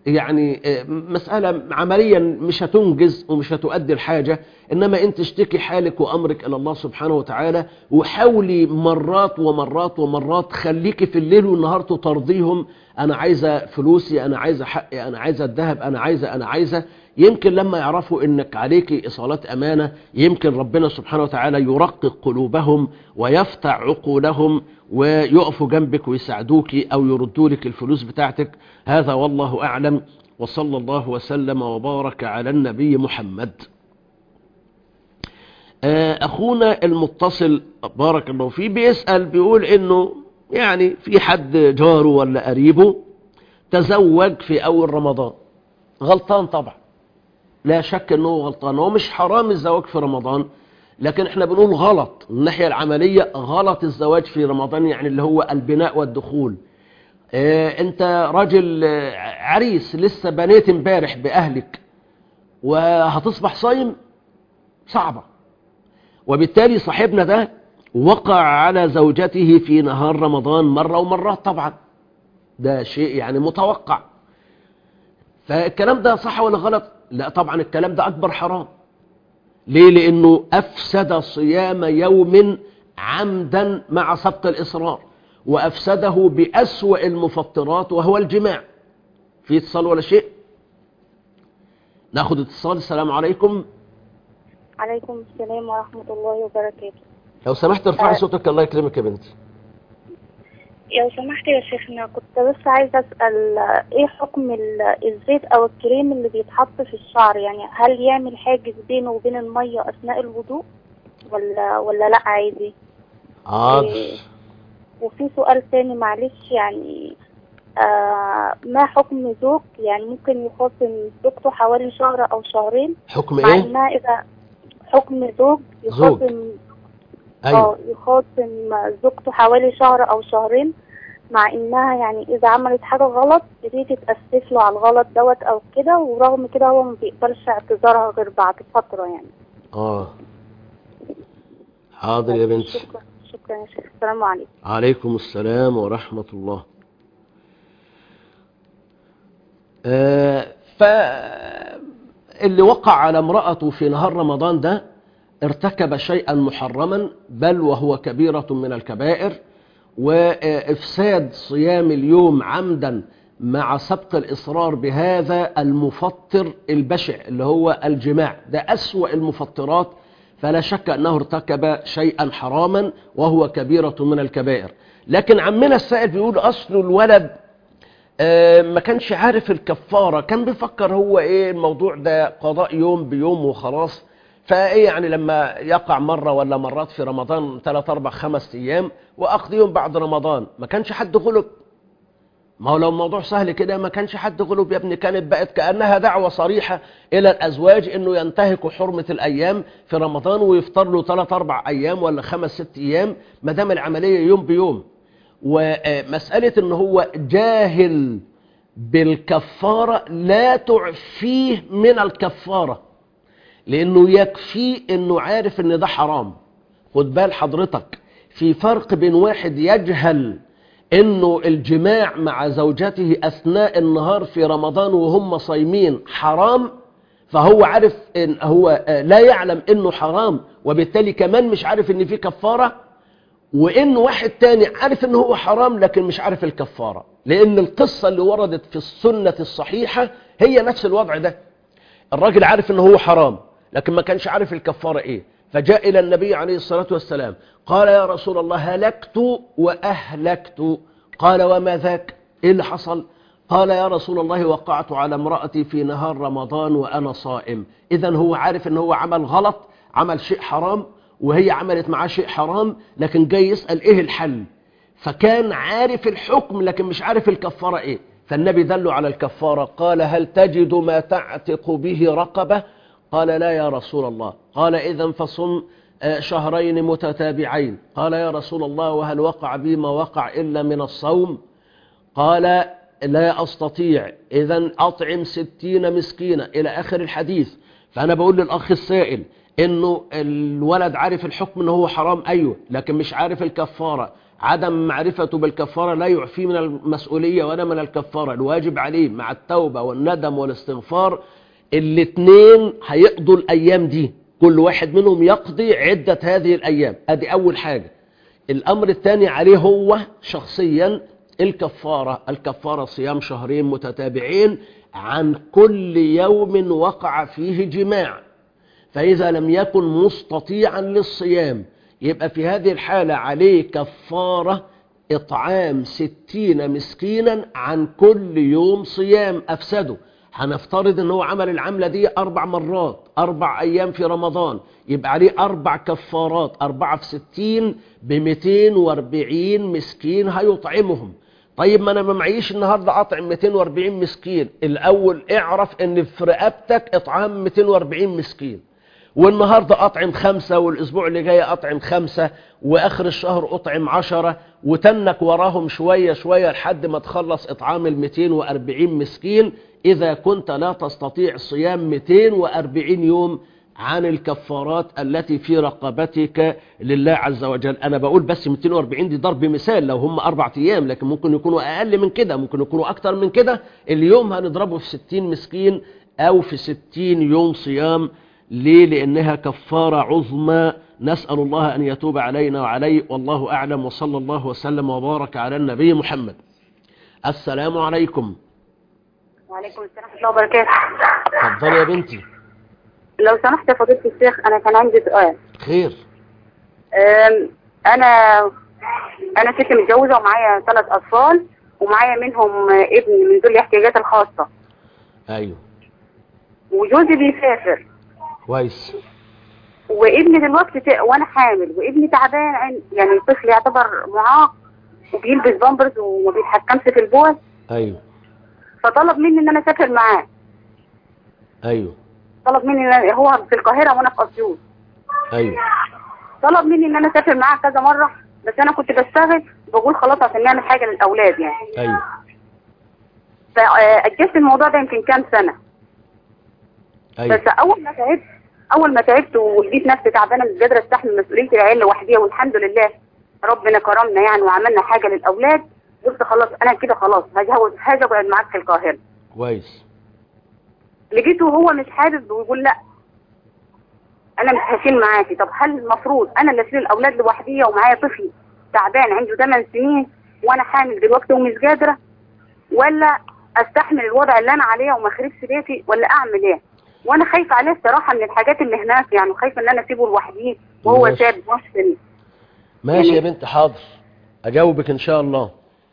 يعني مسألة عمليا مش هتنجز ومش هتؤدي الحاجة، إنما أنت اشتكي حالك وأمرك إلى الله سبحانه وتعالى، وحاولي مرات ومرات ومرات خليكي في الليل والنهار تطرديهم. أنا عايزة فلوسي، أنا عايزة حقي، أنا عايزة الذهب، أنا عايزة. يمكن لما يعرفوا إنك عليكي إصالات أمانة، يمكن ربنا سبحانه وتعالى يرقق قلوبهم ويفتح عقولهم ويقفوا جنبك ويساعدوك أو يردوا لك الفلوس بتاعتك. هذا والله أعلم، وصلى الله وسلم وبارك على النبي محمد. أخونا المتصل بارك الله فيه بيسأل، بيقول إنه يعني في حد جاره ولا قريبه تزوج في أول رمضان. غلطان طبعا، لا شك أنه غلطان. هو مش حرام الزواج في رمضان، لكن احنا بنقول غلط من الناحية العملية، غلط الزواج في رمضان، يعني اللي هو البناء والدخول. انت راجل عريس لسه بنيت امبارح بأهلك وهتصبح صايم، صعبة. وبالتالي صاحبنا ده وقع على زوجته في نهار رمضان مرة ومرات، طبعا ده شيء يعني متوقع. فالكلام ده صح ولا غلط؟ لا طبعا الكلام ده أكبر حرام. ليه؟ لأنه أفسد صيام يوم عمدا مع سبق الإصرار، وأفسده بأسوأ المفطرات وهو الجماع. في اتصال ولا شيء؟ ناخد اتصال. السلام عليكم. عليكم السلام ورحمة الله وبركاته. لو سمحت ارفعي صوتك، الله يكرمك يا بنتي. لو سمحت يا شيخنا، كنت بس عايزة أسأل ايه حكم الزيت او الكريم اللي بيتحط في الشعر؟ يعني هل يعمل حاجز بينه وبين المية اثناء الوضوء ولا لا عادي؟ وفي سؤال تاني معلش، يعني ما حكم زوج يعني ممكن يخاصم زوجته حوالي شهر او شهرين؟ حكم مع ايه؟ انها اذا حكم زوج يخاصم أيوة. يخاصم زوجته حوالي شهر او شهرين، مع انها يعني اذا عملت حاجة غلط بتيجي تتأسف له على الغلط دوت او كده، ورغم كده هو ما بيقبلش اعتذارها غير بعد فترة يعني. حاضر يا بنتي. شكرا يا شيخ. السلام عليكم. عليكم السلام ورحمة الله. فاللي وقع على امرأته في نهار رمضان ده ارتكب شيئا محرما، بل وهو كبيرة من الكبائر. وإفساد صيام اليوم عمدا مع سبق الإصرار بهذا المفطر البشع اللي هو الجماع، ده أسوأ المفطرات، فلا شك أنه ارتكب شيئا حراما وهو كبيرة من الكبائر. لكن عمنا السائل بيقول أصل الولد ما كانش عارف الكفارة، كان بيفكر هو ايه الموضوع ده قضاء يوم بيوم وخلاص، فايه يعني لما يقع مرة ولا مرات في رمضان 3 4 5 ايام واقضي يوم بعد رمضان، ما كانش حد غلب. ما هو لو الموضوع سهل كده ما كانش حد غلب يا ابني، كانت بقت كأنها دعوة صريحة الى الازواج انه ينتهكوا حرمة الايام في رمضان ويفطر له 3 4 ايام ولا 5 6 ايام ما دام العملية يوم بيوم. ومسألة ان هو جاهل بالكفارة لا تعفيه من الكفارة، لانه يكفيه انه عارف ان ده حرام. خد بال حضرتك، في فرق بين واحد يجهل انه الجماع مع زوجته اثناء النهار في رمضان وهم صايمين حرام، فهو عارف ان هو لا يعلم انه حرام وبالتالي كمان مش عارف ان في كفارة، وإن واحد تاني عارف إنه هو حرام لكن مش عارف الكفارة. لأن القصة اللي وردت في السنة الصحيحة هي نفس الوضع ده. الراجل عارف إنه هو حرام لكن ما كانش عارف الكفارة إيه، فجاء إلى النبي عليه الصلاة والسلام قال يا رسول الله هلكت وأهلكت. قال وما ذاك؟ إيه اللي حصل؟ قال يا رسول الله وقعت على امرأتي في نهار رمضان وأنا صائم. إذن هو عارف إنه هو عمل غلط، عمل شيء حرام وهي عملت معاه شيء حرام، لكن جاي يسأل ايه الحل، فكان عارف الحكم لكن مش عارف الكفارة ايه. فالنبي دله على الكفارة، قال هل تجد ما تعتق به رقبة؟ قال لا يا رسول الله. قال إذن فصم شهرين متتابعين. قال يا رسول الله وهل وقع بي ما وقع إلا من الصوم؟ قال لا أستطيع. إذن أطعم 60 مسكينة إلى آخر الحديث. فأنا بقول للأخ السائل انه الولد عارف الحكم انه هو حرام، ايوه، لكن مش عارف الكفارة. عدم معرفته بالكفارة لا يعفيه من المسؤولية ولا من الكفارة. الواجب عليه مع التوبة والندم والاستغفار الاثنين هيقضوا الأيام دي، كل واحد منهم يقضي عدة هذه الأيام. ادي أول حاجة. الأمر الثاني عليه هو شخصيا الكفارة صيام شهرين متتابعين عن كل يوم وقع فيه جماع. فإذا لم يكن مستطيعا للصيام يبقى في هذه الحالة عليه كفارة إطعام 60 مسكينا عن كل يوم صيام أفسده. هنفترض ان هو عمل العملة دي 4 مرات 4 أيام في رمضان، يبقى عليه 4 كفارات، 4 في 60 ب240 مسكين هيطعمهم. طيب ما انا ما معيش النهاردة اطعم 240 مسكين، الاول اعرف ان في رقبتك اطعام 240 مسكين، والنهاردة اطعم 5 والاسبوع اللي جاي اطعم 5 واخر الشهر اطعم 10 وتنك وراهم شوية شوية لحد ما تخلص اطعام 240 مسكين اذا كنت لا تستطيع صيام 240 يوم عن الكفارات التي في رقبتك لله عز وجل. أنا بقول بس 240 دي ضرب مثال، لو هم 4 أيام، لكن ممكن يكونوا أقل من كده، ممكن يكونوا أكتر من كده. اليوم هنضربه في 60 مسكين أو في 60 يوم صيام. ليه؟ لأنها كفارة عظمى. نسأل الله أن يتوب علينا وعليه، والله أعلم، وصلى الله وسلم وبارك على النبي محمد. السلام عليكم. وعليكم السلام ورحمة الله وبركاته. اتفضلي يا بنتي. لو سمحت يا فضيلة الشيخ، أنا كان عندي سؤال. خير. أنا ست متجوزة ومعايا 3 أطفال، ومعايا منهم ابن من ذوي الاحتياجات الخاصة. أيوه. وجوزي بيسافر. كويس. وابني دلوقتي وأنا حامل، وابني تعبان، يعني طفل يعتبر معاق وبيلبس بامبرز وما بيتحكمش في البول. أيوه. فطلب مني إن أنا أسافر معاه. أيوه. طلب مني هو في القاهرة وأنا في أسيوط. أيوه. طلب مني إن أنا أسافر معاه كذا مرة، بس أنا كنت بشتغل، بقول خلاص عشان نعمل حاجة للأولاد يعني. أيوه. فأجلت الموضوع ده يمكن كام سنة. أيوه. بس أول ما تعبت ولقيت نفسي تعبانة مش قادرة أستحمل مسؤولية العيال لوحديها، والحمد لله ربنا كرمنا يعني وعملنا حاجة للأولاد. قلت خلاص أنا كده خلاص هاجي أقعد معاك في القاهرة. كويس. لقيته هو مش حابب ويقول لا انا مش هشيل معاكي. طب هل المفروض انا اللي اشيل الاولاد لوحدية ومعايا طفل تعبان عنده 8 سنين وانا حامل دلوقتي ومش قادره، ولا استحمل الوضع اللي انا عليه وما اخربش بيتي، ولا اعمل ايه؟ وانا خايفه عليه الصراحه من الحاجات اللي هناك يعني، خايفه ان انا اسيبه لوحديه وهو ساب نفسه. ماشي يعني. يا بنت حاضر اجاوبك ان شاء الله.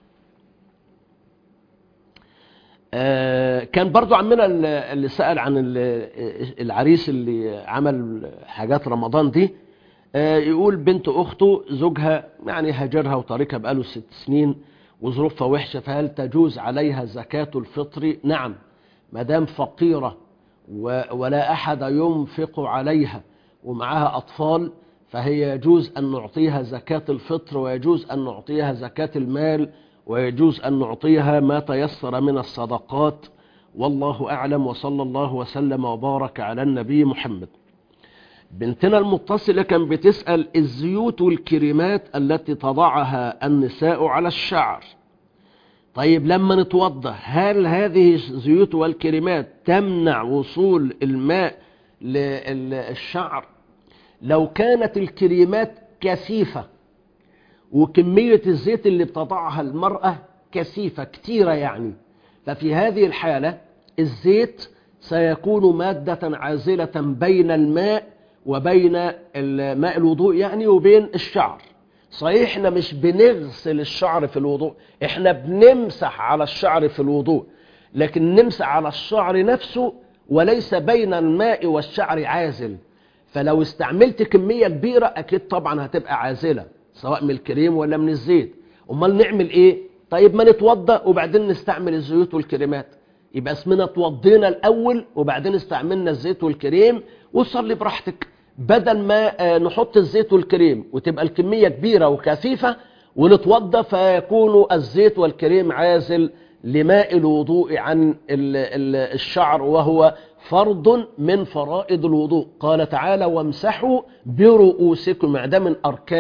كان برضو عمنا اللي سأل عن العريس اللي عمل حاجات رمضان دي، يقول بنت أخته زوجها يعني هاجرها وتركها بقاله 6 سنين وظروفها وحشة، فهل تجوز عليها زكاة الفطر؟ نعم، مدام فقيرة ولا أحد ينفق عليها ومعها أطفال فهي يجوز أن نعطيها زكاة الفطر، ويجوز أن نعطيها زكاة المال، ويجوز أن نعطيها ما تيسر من الصدقات، والله أعلم، وصلى الله وسلم وبارك على النبي محمد. بنتنا المتصلة كان بتسأل الزيوت والكريمات التي تضعها النساء على الشعر. طيب لما نتوضأ هل هذه الزيوت والكريمات تمنع وصول الماء للشعر؟ لو كانت الكريمات كثيفة وكمية الزيت اللي بتضعها المرأة كثيفة كتيرة يعني، ففي هذه الحالة الزيت سيكون مادة عازلة بين الماء وبين ماء الوضوء يعني وبين الشعر. صحيح احنا مش بنغسل الشعر في الوضوء، احنا بنمسح على الشعر في الوضوء، لكن نمسح على الشعر نفسه وليس بين الماء والشعر عازل. فلو استعملت كمية كبيرة اكيد طبعا هتبقى عازلة سواء من الكريم ولا من الزيت. امال نعمل ايه؟ طيب ما نتوضأ وبعدين نستعمل الزيوت والكريمات، يبقى اسمنا توضينا الاول وبعدين استعملنا الزيت والكريم، وصلي براحتك، بدل ما نحط الزيت والكريم وتبقى الكمية كبيرة وكثيفة ونتوضأ فيكون الزيت والكريم عازل لماء الوضوء عن الشعر، وهو فرض من فرائض الوضوء. قال تعالى وامسحوا برؤوسكم، ده من أركان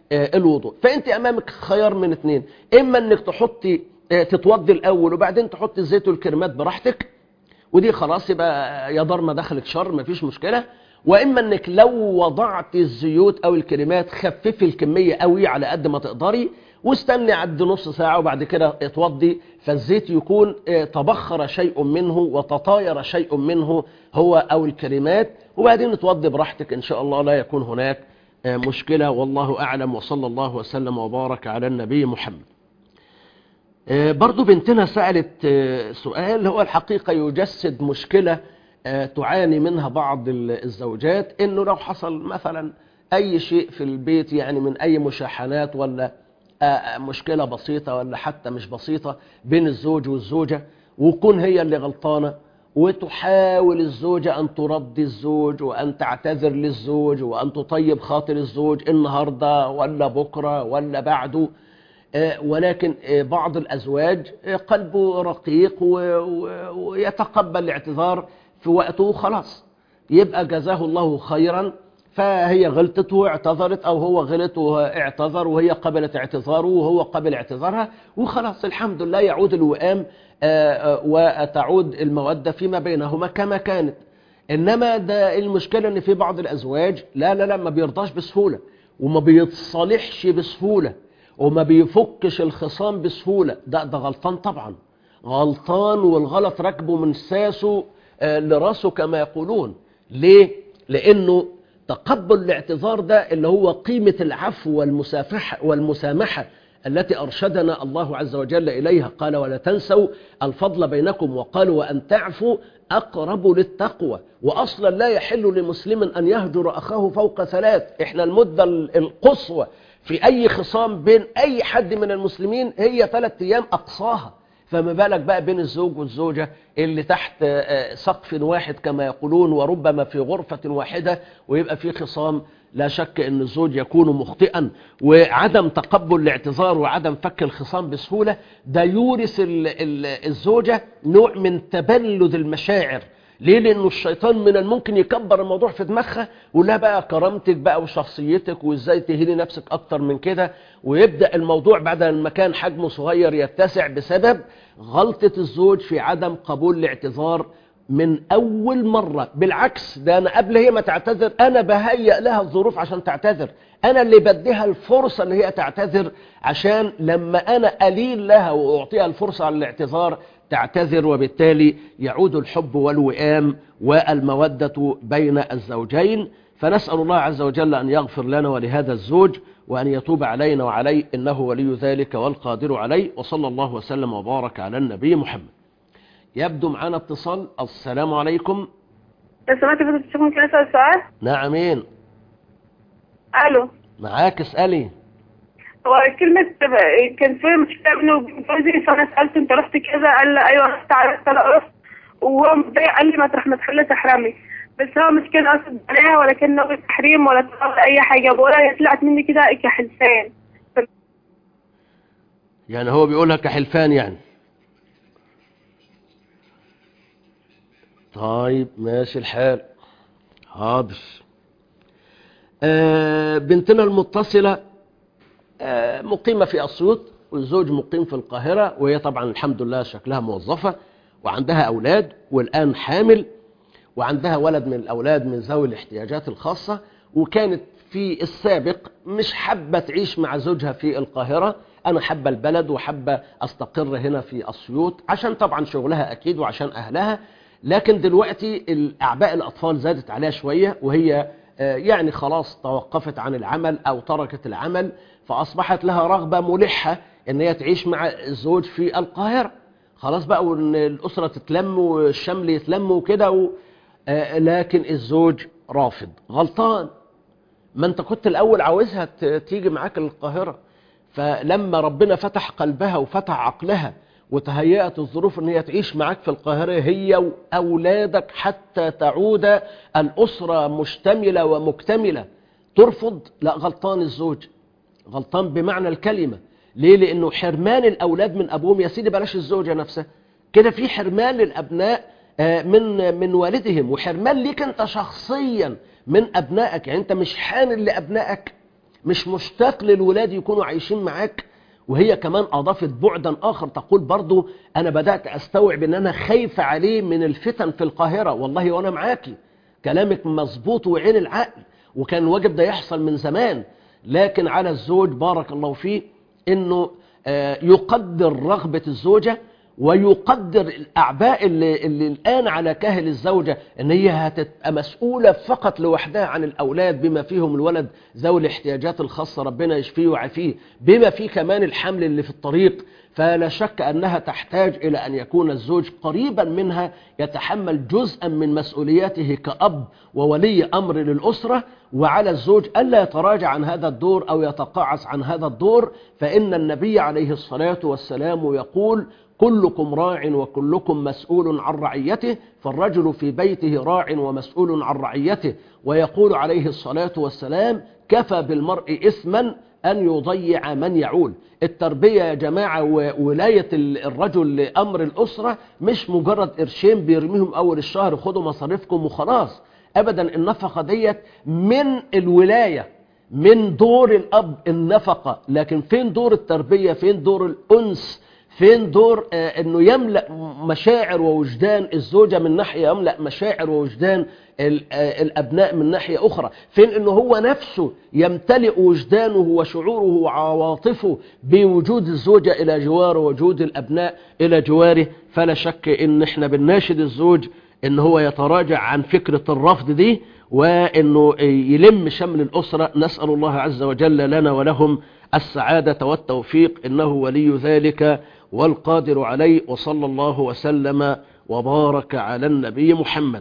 الوضوء. فانت امامك خيار من اتنين، اما انك تحطي تتوضي الاول وبعدين تحطي الزيت والكريمات براحتك، ودي خلاص يبقى يا دار ما دخلك شر مفيش مشكله. واما انك لو وضعت الزيوت او الكريمات خففي الكميه قوي على قد ما تقدري واستني عد نص ساعه وبعد كده اتوضي، فالزيت يكون تبخر شيء منه وتطاير شيء منه هو او الكريمات، وبعدين اتوضي براحتك ان شاء الله لا يكون هناك مشكله. والله اعلم، وصلى الله وسلم وبارك على النبي محمد. برضو بنتنا سألت سؤال هو الحقيقة يجسد مشكلة تعاني منها بعض الزوجات، انه لو حصل مثلا اي شيء في البيت يعني من اي مشاحنات ولا مشكلة بسيطة ولا حتى مش بسيطة بين الزوج والزوجة، وكون هي اللي غلطانة، وتحاول الزوجة أن ترضي الزوج وأن تعتذر للزوج وأن تطيب خاطر الزوج النهاردة ولا بكرة ولا بعده، ولكن بعض الأزواج قلبه رقيق ويتقبل الاعتذار في وقته خلاص، يبقى جزاه الله خيرا، فهي غلطت واعتذرت أو هو غلط واعتذر وهي قبلت اعتذاره وهو قبل اعتذارها وخلاص الحمد لله، يعود الوئام وتعود المودة فيما بينهما كما كانت. إنما ده المشكلة إن في بعض الأزواج لا ما بيرضاش بسهولة وما بيتصالحش بسهولة وما بيفكش الخصام بسهولة. ده غلطان طبعا، غلطان، والغلط ركبه من ساسه لراسه كما يقولون. ليه؟ لأنه تقبل الاعتذار ده اللي هو قيمة العفو والمسامحة التي أرشدنا الله عز وجل إليها، قال ولا تنسوا الفضل بينكم، وقالوا وأن تعفوا أقرب للتقوى. وأصلا لا يحل لمسلم أن يهجر أخاه فوق 3. إحنا المدة القصوى في أي خصام بين أي حد من المسلمين هي 3 أيام أقصاها، فما بالك بقى بين الزوج والزوجة اللي تحت سقف واحد كما يقولون، وربما في غرفة واحدة ويبقى في خصام. لا شك أن الزوج يكون مخطئا، وعدم تقبل الاعتذار وعدم فك الخصام بسهولة ده يورث الزوجة نوع من تبلد المشاعر. ليه؟ لأنه الشيطان من الممكن يكبر الموضوع في دماغها ولا بقى كرامتك بقى وشخصيتك وإزاي تهيني نفسك أكتر من كده، ويبدأ الموضوع بعد ما كان حجمه صغير يتسع بسبب غلطة الزوج في عدم قبول الاعتذار من أول مرة. بالعكس، ده أنا قبل هي ما تعتذر أنا بهيئ لها الظروف عشان تعتذر، أنا اللي بديها الفرصة اللي هي تعتذر، عشان لما أنا ألين لها وأعطيها الفرصة على الاعتذار تعتذر، وبالتالي يعود الحب والوئام والمودة بين الزوجين. فنسأل الله عز وجل أن يغفر لنا ولهذا الزوج وأن يتوب علينا وعليه، إنه ولي ذلك والقادر عليه. وصلى الله وسلم وبارك على النبي محمد. يبدو معنا اتصال. السلام عليكم. لو سمحت ممكن أسأل سؤال؟ نعم. مين؟ ألو. معاك، اسألي. هو كلمة كان في مشكلة بيني وبين جوزي، فأنا سألته أنت رحت كذا، قال لي أيوه رحت، عرفت أنا رحت، وهو متضايق قال لي ما تروح ما تخلي تحرمي، بس هو مش كده قصد عليها ولا كان ناوي تحريم ولا أي حاجة، بقولها هي طلعت مني كده كحلفان. يعني هو بيقولها كحلفان يعني. طيب ماشي الحال، حاضر. بنتنا المتصلة مقيمة في أسيوط والزوج مقيم في القاهرة، وهي طبعا الحمد لله شكلها موظفة وعندها أولاد والآن حامل، وعندها ولد من الأولاد من ذوي الاحتياجات الخاصة، وكانت في السابق مش حابة تعيش مع زوجها في القاهرة. أنا حابة البلد وحابة أستقر هنا في أسيوط عشان طبعا شغلها أكيد وعشان أهلها، لكن دلوقتي الأعباء الأطفال زادت عليها شوية، وهي يعني خلاص توقفت عن العمل أو تركت العمل، فأصبحت لها رغبة ملحة أن هي تعيش مع الزوج في القاهرة. خلاص بقى وأن الأسرة تتلم والشمل يتلم وكده لكن الزوج رافض. غلطان، ما أنت كنت الأول عاوزها تيجي معاك القاهرة، فلما ربنا فتح قلبها وفتح عقلها وتهيأت الظروف ان هي تعيش معاك في القاهرة هي وأولادك حتى تعود الأسرة مشتملة ومكتملة، ترفض؟ لا، غلطان الزوج، غلطان بمعنى الكلمة. ليه؟ لأنه حرمان الأولاد من أبوهم. يا سيدي بلاش الزوجة نفسها كده، في حرمان للأبناء من والدهم، وحرمان ليك أنت شخصيا من أبنائك. يعني أنت مش حانل لأبنائك، مش مشتاق للولاد يكونوا عايشين معاك؟ وهي كمان أضافت بعدا آخر تقول برضو أنا بدأت أستوعب أن أنا خايفة عليه من الفتن في القاهرة. والله وأنا معاكي كلامك مظبوط وعين العقل، وكان واجب ده يحصل من زمان، لكن على الزوج بارك الله فيه أنه يقدر رغبة الزوجة ويقدر الأعباء اللي الآن على كاهل الزوجة، أن هي هتبقى مسؤولة فقط لوحدها عن الأولاد بما فيهم الولد ذوي الاحتياجات الخاصة ربنا يشفيه ويعافيه، بما فيه كمان الحمل اللي في الطريق. فلا شك أنها تحتاج إلى أن يكون الزوج قريبا منها يتحمل جزءا من مسؤولياته كأب وولي أمر للأسرة، وعلى الزوج ألا يتراجع عن هذا الدور أو يتقاعس عن هذا الدور، فإن النبي عليه الصلاة والسلام يقول كلكم راع وكلكم مسؤول عن رعيته، فالرجل في بيته راع ومسؤول عن رعيته. ويقول عليه الصلاة والسلام كفى بالمرء إثما أن يضيع من يعول. التربية يا جماعة وولاية الرجل لأمر الأسرة مش مجرد قرشين بيرميهم أول الشهر خدوا مصاريفكم وخلاص، أبدا. النفقة ديت من الولاية، من دور الأب النفقة، لكن فين دور التربية؟ فين دور الأنس؟ فين دور أنه يملأ مشاعر ووجدان الزوجة من ناحية، يملأ مشاعر ووجدان الأبناء من ناحية أخرى؟ فين أنه هو نفسه يمتلئ وجدانه وشعوره وعواطفه بوجود الزوجة إلى جواره ووجود الأبناء إلى جواره؟ فلا شك أن احنا بنناشد الزوج أنه هو يتراجع عن فكرة الرفض دي، وأنه يلم شمل الأسرة. نسأل الله عز وجل لنا ولهم السعادة والتوفيق، إنه ولي ذلك والقادر عليه. وصلى الله وسلم وبارك على النبي محمد.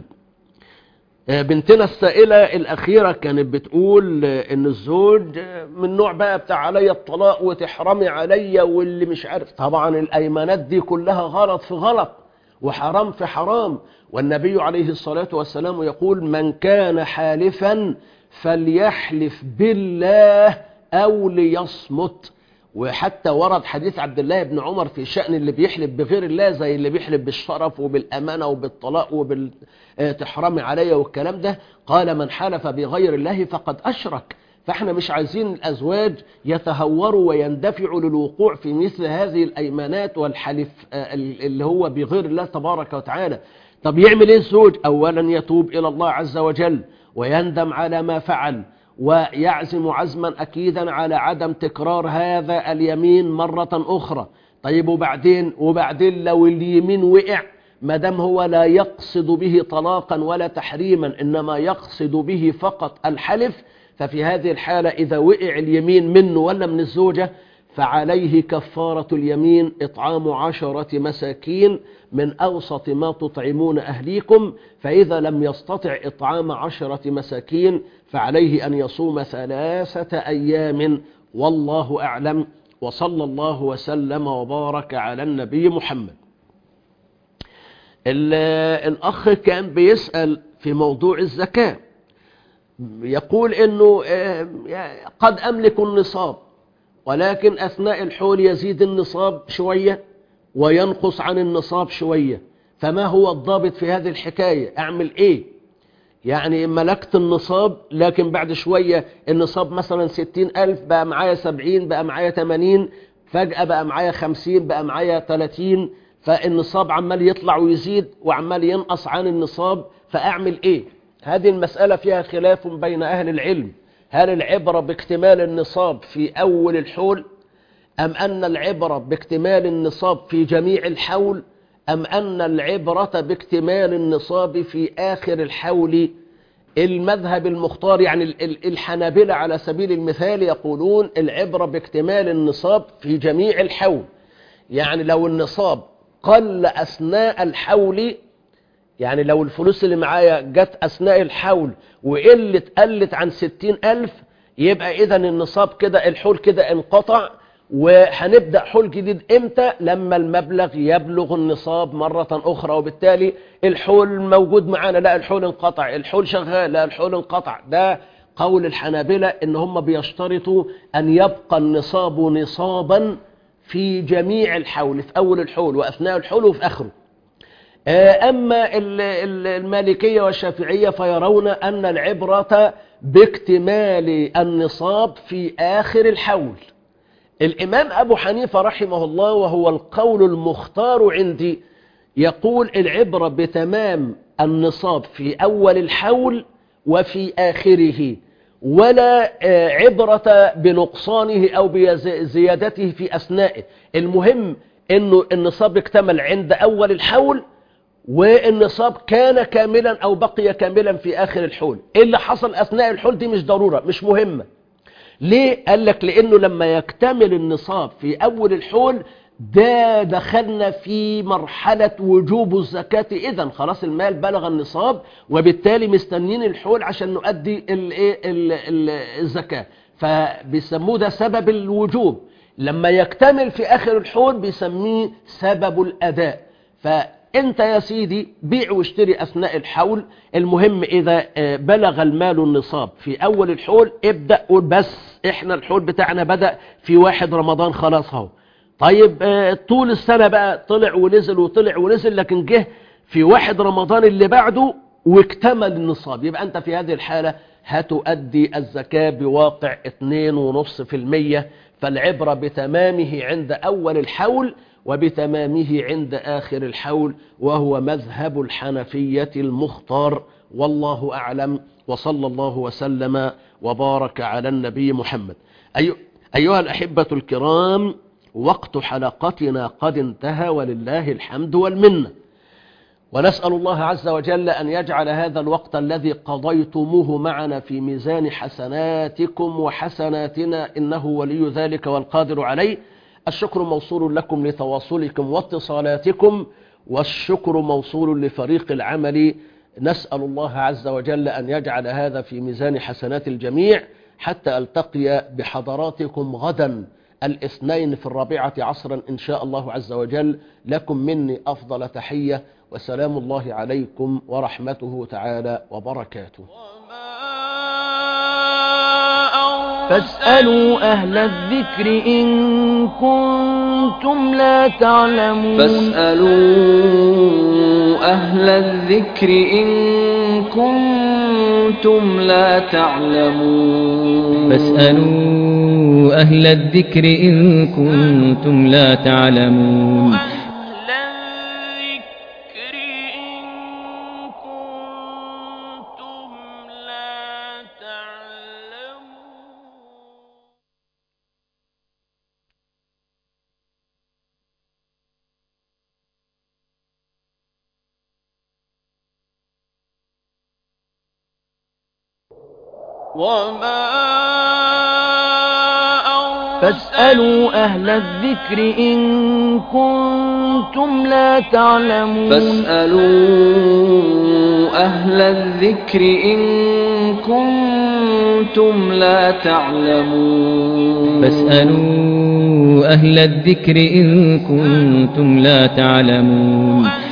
بنتنا السائلة الأخيرة كانت بتقول إن الزوج من نوع بقى بتاع علي الطلاق وتحرمي علي واللي مش عارف. طبعا الأيمانات دي كلها غلط في غلط وحرام في حرام، والنبي عليه الصلاة والسلام يقول من كان حالفا فليحلف بالله أو ليصمت. وحتى ورد حديث عبد الله بن عمر في شأن اللي بيحلف بغير الله، زي اللي بيحلف بالشرف وبالأمانة وبالطلاق وبالتحرم علي والكلام ده، قال من حلف بغير الله فقد أشرك. فاحنا مش عايزين الأزواج يتهوروا ويندفعوا للوقوع في مثل هذه الأيمانات والحلف اللي هو بغير الله تبارك وتعالى. طب يعمل ايه الزوج؟ أولا يتوب إلى الله عز وجل ويندم على ما فعل، ويعزم عزما أكيدا على عدم تكرار هذا اليمين مرة أخرى. طيب وبعدين لو اليمين وقع، ما دام هو لا يقصد به طلاقا ولا تحريما إنما يقصد به فقط الحلف، ففي هذه الحالة إذا وقع اليمين منه ولا من الزوجة فعليه كفارة اليمين إطعام 10 مساكين من أوسط ما تطعمون أهليكم، فإذا لم يستطع إطعام 10 مساكين فعليه أن يصوم 3 أيام، والله أعلم. وصلى الله وسلم وبارك على النبي محمد. الأخ كان بيسأل في موضوع الزكاة، يقول إنه قد أملك النصاب، ولكن أثناء الحول يزيد النصاب شوية وينقص عن النصاب شوية، فما هو الضابط في هذه الحكاية؟ أعمل إيه؟ يعني ملكت النصاب لكن بعد شوية النصاب مثلا 60,000 بقى معايا 70 بقى معايا 80 فجأة بقى معايا 50 بقى معايا 30، فالنصاب عمال يطلع ويزيد وعمال ينقص عن النصاب، فأعمل إيه؟ هذه المسألة فيها خلاف بين أهل العلم. هل العبرة باكتمال النصاب في أول الحول، أم أن العبرة باكتمال النصاب في جميع الحول، أم أن العبرة باكتمال النصاب في آخر الحول؟ المذهب المختار يعني الحنابلة على سبيل المثال يقولون العبرة باكتمال النصاب في جميع الحول، يعني لو النصاب قل أثناء الحول، يعني لو الفلوس اللي معايا جت أثناء الحول قلت عن 60,000 يبقى إذن النصاب كده الحول كده انقطع، وهنبدأ حول جديد إمتى؟ لما المبلغ يبلغ النصاب مرة أخرى، وبالتالي الحول موجود معانا لا الحول انقطع، الحول شغال لا الحول انقطع. ده قول الحنابلة إن هم بيشترطوا أن يبقى النصاب نصابا في جميع الحول، في أول الحول وأثناء الحول وفي آخره. أما المالكية والشافعية فيرون أن العبرة باكتمال النصاب في آخر الحول. الإمام أبو حنيفة رحمه الله وهو القول المختار عندي يقول العبرة بتمام النصاب في أول الحول وفي آخره، ولا عبرة بنقصانه أو بزيادته في أثنائه. المهم أنه النصاب اكتمل عند أول الحول، والنصاب كان كاملا أو بقي كاملا في آخر الحول. إيه اللي حصل أثناء الحول دي مش ضرورة، مش مهمة. ليه؟ قال لك لأنه لما يكتمل النصاب في أول الحول ده دخلنا في مرحلة وجوب الزكاة. إذن خلاص المال بلغ النصاب، وبالتالي مستنين الحول عشان نؤدي الزكاة، فبيسموه ده سبب الوجوب. لما يكتمل في آخر الحول بيسميه سبب الأداء. فأنت يا سيدي بيع واشتري أثناء الحول. المهم إذا بلغ المال النصاب في أول الحول ابدأ قول بس إحنا الحول بتاعنا بدأ في 1 رمضان خلاص هو. طيب طول السنة بقى طلع ونزل وطلع ونزل، لكن جه في 1 رمضان اللي بعده واكتمل النصاب، يبقى أنت في هذه الحالة هتؤدي الزكاة بواقع 2.5%. فالعبرة بتمامه عند أول الحول وبتمامه عند آخر الحول، وهو مذهب الحنفية المختار، والله أعلم. وصلى الله وسلم وبارك على النبي محمد. أيها الأحبة الكرام، وقت حلقتنا قد انتهى ولله الحمد والمنة، ونسأل الله عز وجل أن يجعل هذا الوقت الذي قضيتموه معنا في ميزان حسناتكم وحسناتنا، إنه ولي ذلك والقادر عليه. الشكر موصول لكم لتواصلكم واتصالاتكم، والشكر موصول لفريق العمل. نسأل الله عز وجل أن يجعل هذا في ميزان حسنات الجميع، حتى ألتقي بحضراتكم غدا الاثنين في 4:00 إن شاء الله عز وجل. لكم مني أفضل تحية، وسلام الله عليكم ورحمته تعالى وبركاته. فاسألوا أهل الذكر إن كنتم لا تعلمون. فاسألوا أهل الذكر إن كنتم لا تعلمون. فاسألوا أهل الذكر إن كنتم لا تعلمون. فاسألوا أهل الذكر إن كنتم لا تعلمون. فاسألوا أهل الذكر إن كنتم لا تعلمون. فاسألوا أهل الذكر إن كنتم لا تعلمون.